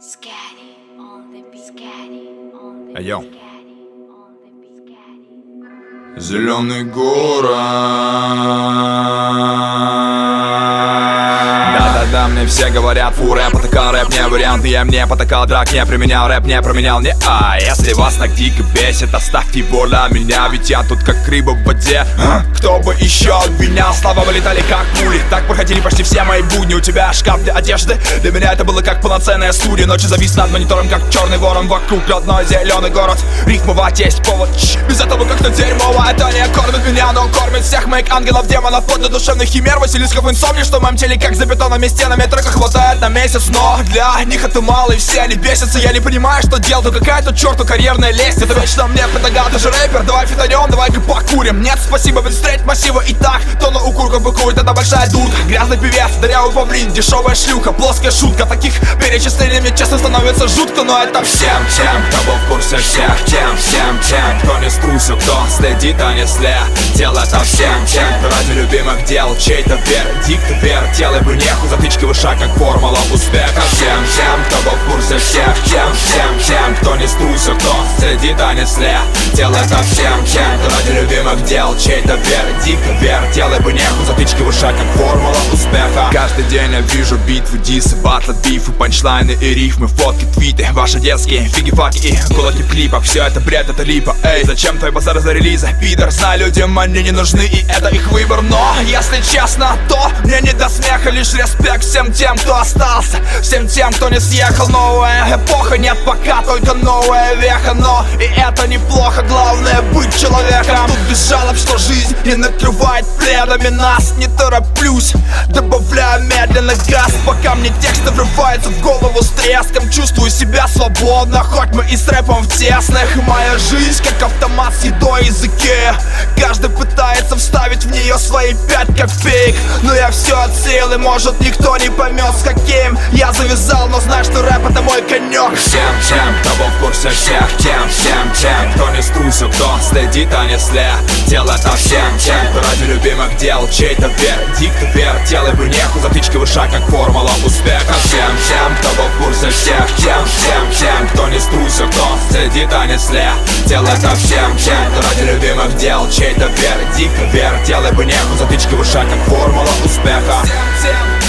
Йоу. Зеленый город. Да-да-да, мне все говорят, фу, рэп, потакал, рэп не вариант. Я мне потакал, драк не применял, рэп не променял, не. Если вас так дико бесит, оставьте его для меня, ведь я тут как рыба в воде. Кто бы еще обвинял, слова вылетали как пули. Так проходили почти все мои будни. У тебя шкаф для одежды, для меня это было как полноценная студия. Ночью завис над монитором, как черный ворон. Вокруг родной зеленый город, рифмовать есть повод. Без этого как-то дерьмово, это не кормит меня, но кормит всех моих ангелов, демонов, под душевных химер, василисков, инсомний, что в моем теле как за бетонными стенами. Трека хватает на месяц, но для них это мало, и все они бесятся. Я не понимаю, что делать, то какая-то черту карьерная лестница. Это вечно мне предлагал, ты же рэпер, давай фитонем, давай-ка покурим. Нет, спасибо, ведь встретить массива и так. То на укурках быкует, это большая дурка. Грязный певец, дырявый павлин, дешевая шлюха, плоская шутка. Таких перечислений мне честно становится жутко, но это всем тем, кто был в курсе всех тем, всем тем, кто не струсил, кто следит, а не след. Дело это всем тем, кто ради любимых дел чей-то вердикт вертел, и бы нехуй затычки выша, как формула успеха. Всем тем, кто был в курсе всех тем, всем тем, кто не струсил, кто следит, а не след. Дело это всем тем, кто ради любимых дел чей-то вердикт вертел, и бы нехуй затычки выша, как формула успеха. Каждый день я вижу битвы, дисы, батлы, бифы, панчлайны и рифмы, фотки, твиты, ваши детские фиги-факи и кулаки в клипах. Все это бред, это липа, эй, зачем твои базары за релизы? Пидор, знаю, людям они не нужны, и это их выбор. Но, если честно, то мне не до смеха, лишь респект всем тем, кто остался, всем тем, кто не съехал. Новая эпоха, нет пока, только новая веха. Но и это неплохо, главное быть человеком. Тут без жалоб, что жизнь не накрывает пледами нас. Не тороплюсь, добавляю медленно газ, пока мне тексты врываются в голову с треском. Чувствую себя свободно, хоть мы и с рэпом в тесных. Моя жизнь как автомат с едой из Икеи. Каждый пытается вставить в нее свои 5 копеек, но я все отсеял, и может никто не поймет, с каким я завязал. Но знай, что рэп это мой конек. Всем тем, кто был в курсе всех тем, всем тем, кто не струсил, кто следит, а не след. Дело это всем тем, кто ради любимых дел чей-то вердикт вертел, и бы нехуй затычки выша, как формула успеха. Всем тем, кто был в курсе всех тем, всем тем, кто не струсил, кто следит, а не след. Дело это всем тем, кто ради любимых дел чей-то вердикт вертел, и бы нехуй затычки выша, как формула успеха. Всем тем,